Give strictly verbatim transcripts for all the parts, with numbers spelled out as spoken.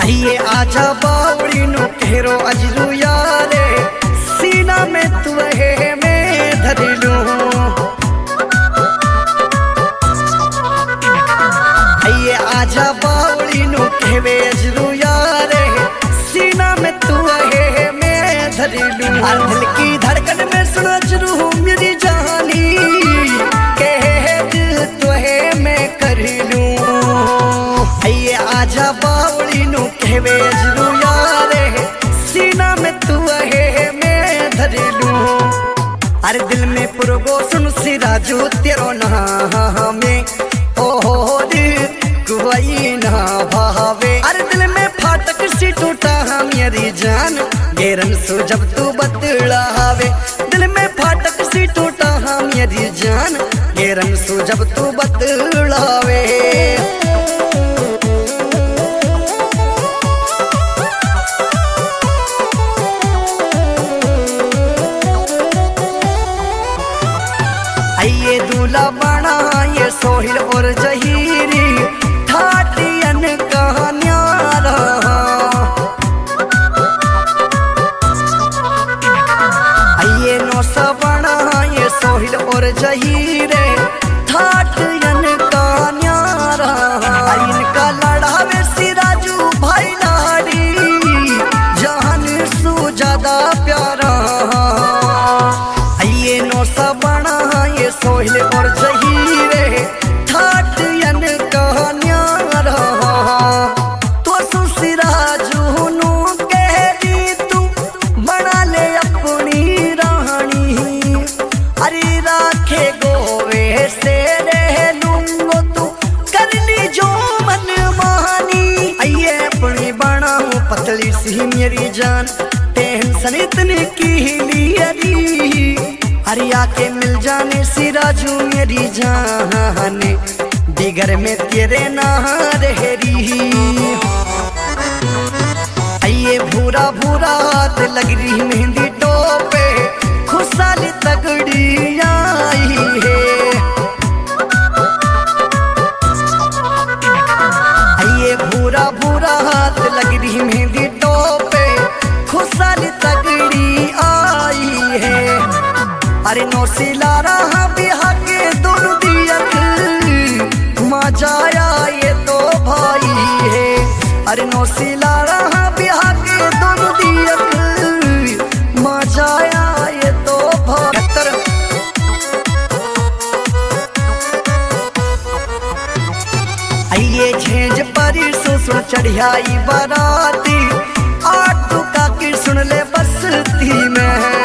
आइए आजा बावड़ी नो केरो अजरू यारे सीना में तू है मैं धर लूं। आइए आजा बावड़ी नो केवे अजरू यारे सीना में तू है मैं धर लूं। दिल की धड़कन में सुन अजरू मेरी जानी कह तू है मैं कर लूं। आइए आजा बावड़ी नो कहवे अजरू यारे सीना में तू है मैं धर लूं। अरे दिल में पुरगो सुन सिराजू तेरो नाम में ओहो कोई ना भावे। अरे दिल में फाटक सी टूटा मेरी जान गेरन सो जब तू बतलावे। दिल में फाटक सी टूटा मेरी जान गेरन सो जब तू बतलावे। आइए दूल्हा बना ये सोहिल और जहीरी ठाटियन कहानियारा। आइए नौसा बना ये सोहिल और जहीरे ठाटियन कहानियारा। इनका लड़ावे सिराजू भाई लाड़ी जान सू ज्यादा प्यारा। आइए नौसा बना ये सोहिल और जहीरे ठाटियन कहानियारा। तो सुसिराजू नू कहरी तू बना ले अपनी रानी। अरे राखे गोवे से रह लूंगो तू कर ली जो मन मानी। आइए अपनी बनाऊं पतली सी मेरी जान टेंशन इतने की लियरी। अरे आके मिल जाने सिराजू मेरी जान दिगर में तेरे ना रहरी। आइए भूरा भूरा हाथ लग रही मेहंदी टोपे खुशहाली तगड़ी आई है। आइए भूरा भूरा हाथ लग रही मेहंदी टोपे खुशहाली तगड़ी आई है। अरे नौसिला रहा बिहा के दोनों दियक माँ जाया ये तो भाई है। अरे नौसिला रहा बिहा के दोनों दियक माँ जाया ये तो भाई। आइए झेंझ परी सुन चढ़ियाई बाराती आटू का की सुन ले बसती में।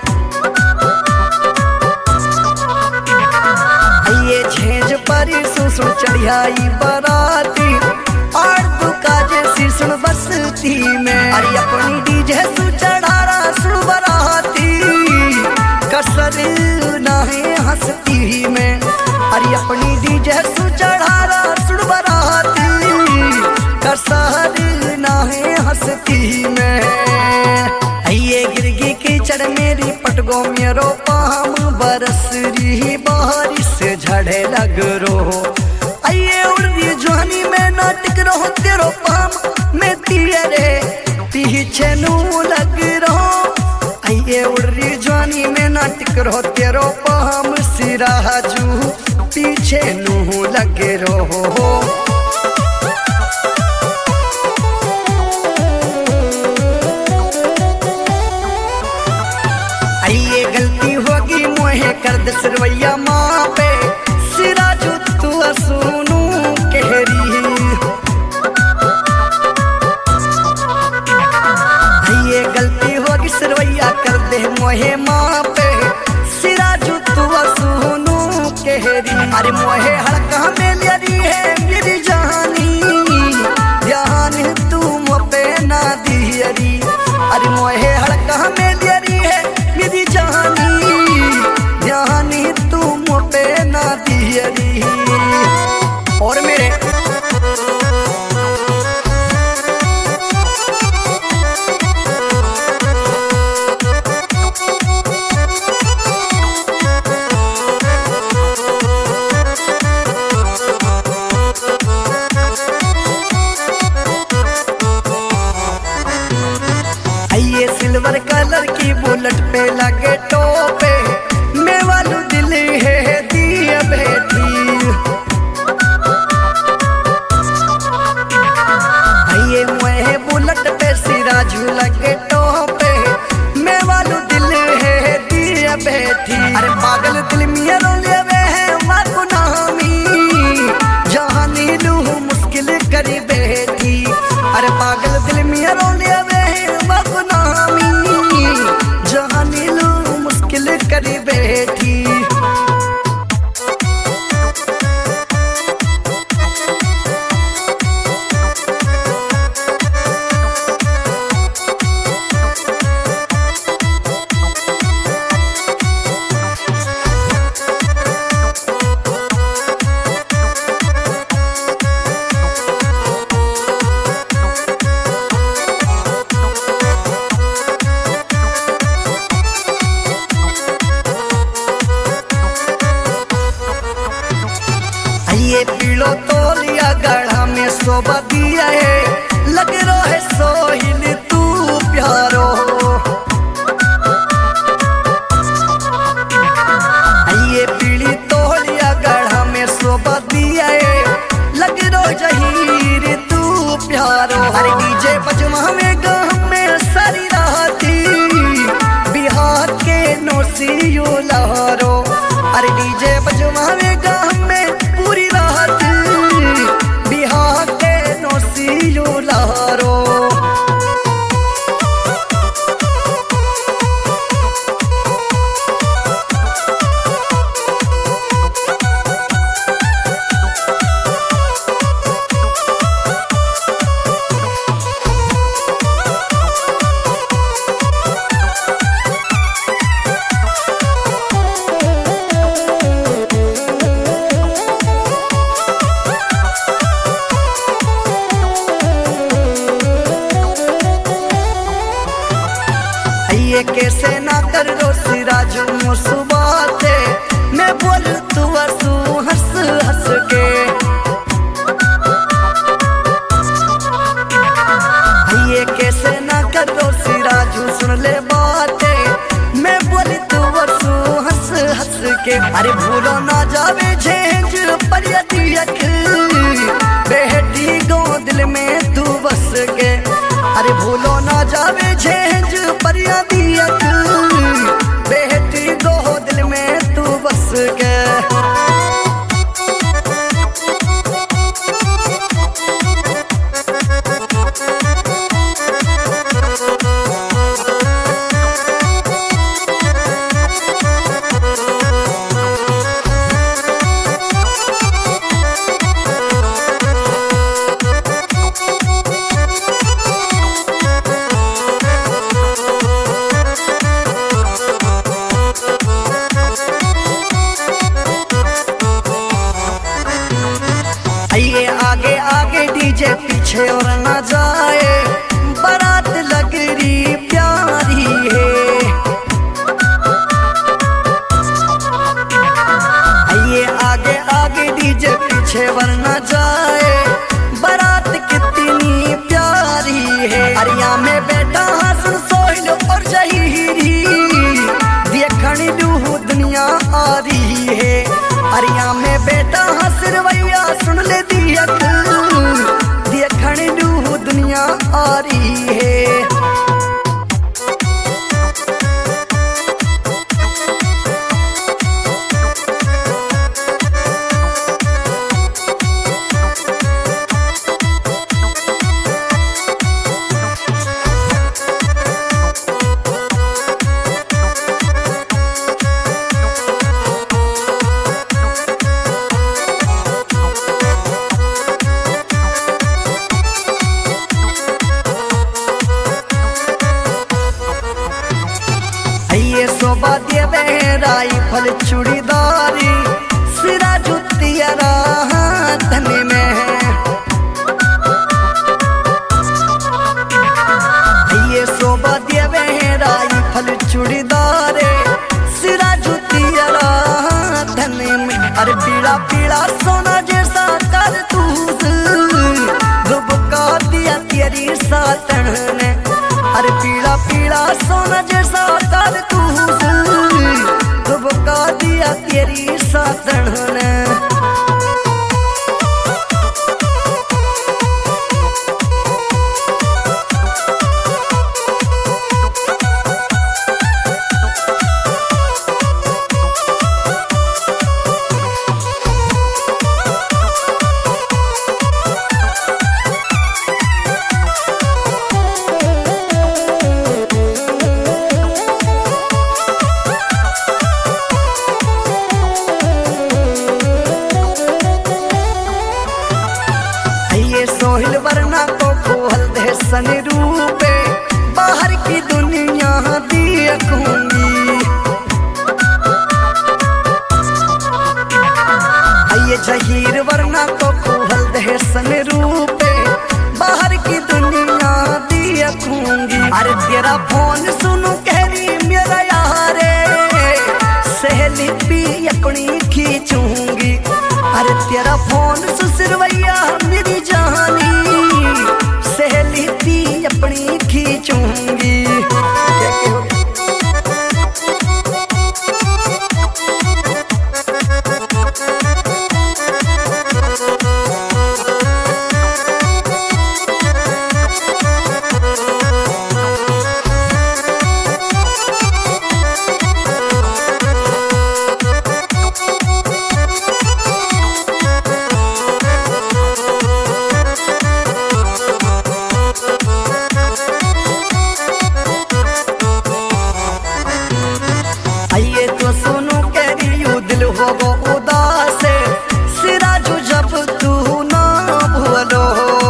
ये झेंझ परी सुन चढ़ियाई बराती और दुका जैसी सुन बसती में। अरे अपनी डीजे सु चढ़ारा सुन बराती कसर नाहे हंसती में। अरे अपनी डीजे सु चढ़ारा सुन बराती कसर नाहे हंसती में। आइए गिरगी कीचड़ मेरी पटगो मेरो पाम बरस रही बारिश झड़े लग रो। आइए उड़ी जवानी में नाटक रहो तेरो पाम में तेरे पीछे नू लग रहो। आइए उड़ी जवानी में नाटक रहो तेरो पाम सिराजू पीछे नू लग रहो। आइए गलती होगी मोहे कर दे सिरवैया माँ पे सिराजू तू सुनू कहरी। आइए गलती होगी सिरवैया कर दे मोहे माँ पे सिराजू तू सुनू कहरी। अरे मोहे हड़का में लिया है मेरी जान सिल्वर कलर की बुलेट पे लगे टोपे मैं वालू दिल है दिया बैठी ये मुहे बुलेट पे सिराजू लगे टोपे मैं वालू दिल है दिया बैठी अरे पागल दिल मिया रोले वे है माको नामी जहाँ नीलू मुश्किल करी बैठी अरे पागल दिल मिया रोले वे है माको नामी जहाँ नीलू मुश्किल करी बैठी ये पीलो तोलिया गढ़ा में शोभा दिया है लग रो है सोहिल तू प्यारो ये पीली तोलिया गढ़ा में शोभा दिया है लग रो जहीर तू प्यारो अरे डीजे बजवा में गाँव में सारी राती बिहार के नौसियो लहरो अरे डीजे बजवा में गाँव में पूरी रात बिहार के नौसियो लहरो ये कैसे ना कर रो सिराजू मुसबाते मैं बोल तू हंसू हंस हंस के ये कैसे ना कर रो सिराजू सुन ले बातें मैं बोल तू हंसू हंस हंस के अरे भूलो ना जावे झेंझ परियती अख बेटी गो दिल में तू बस के अरे भूलो ना जावे झेंझ परियती अख बेटी गो दिल में तू बस के ये आगे आगे डीजे पीछे और न जाए बारात लग रही प्यारी है ये आगे आगे डीजे पीछे वरना जाए बारात कितनी प्यारी है अरिया में बेटा हसन सोहिल और जहीरी देखनी लू दुनिया आ रही है अरिया में बेटा हसर भैया सुन ले दिया देखने लू दुनिया आ रही है शोभा देवे राइफल चूड़ीदारी सिरा जुतिया हाथन में ये शोभा देवे राइफल चूड़ीदारे सिरा जुतिया हाथन में अरे पीला पीला सोना जैसा कर तू रुबका दिया तेरी सातन ने अरे पीला पीला सोना जैसा कर तू तो बका दिया तेरी साथन ने। सोहिल वरना को खोल दे सन रूपे बाहर की दुनिया देखूंगी। आइए जहीर वरना को खोल दे सन रूपे बाहर की दुनिया देखूंगी। अरे तेरा फोन सुनू कह रही मेरा यारे सहेली भी अपनी खींचूंगी। अरे तेरा फोन सुसरवैया मेरी जानी सहेली भी अपनी खींचूंगी। आइए तो सुनो कह यू दिल होगो उदास सिराजू जब तू ना भूलो।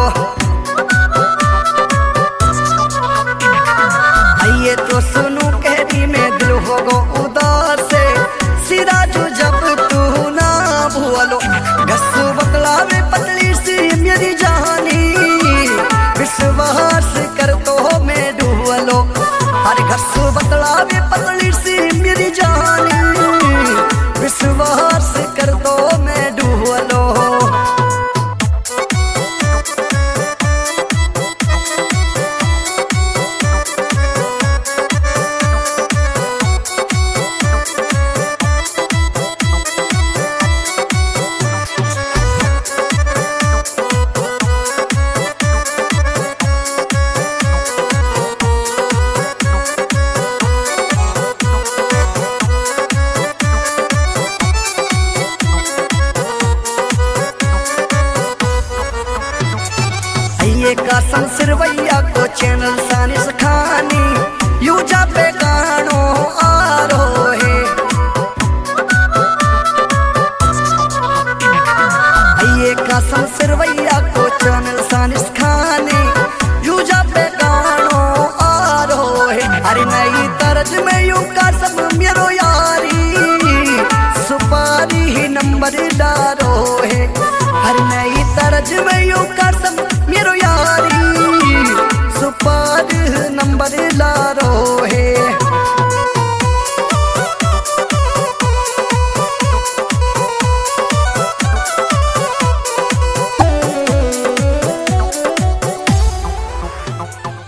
आइए तो सुनो कह रही मैं दिल होगो उदास सिराजू जब तू ना भूलो। गस्सू बकला में पतली सी मेरी जानी विश्वास कर तो मैं डूबलो। अरे गस्सू बकला में पतली सी मेरी जानी विश्वास कर दो मैं डूबलो। ये कसम सिरवैया को चैनल सानिस खानी यू जाबे गानो आरो है। ये कसम सिरवैया को चैनल सानिस खानी यू जाबे गानो आरो है। अरे नई तरज में यू कसम मेरो यारी सुपारी ही नंबर डारो है। अरे नई तरज में यू कसम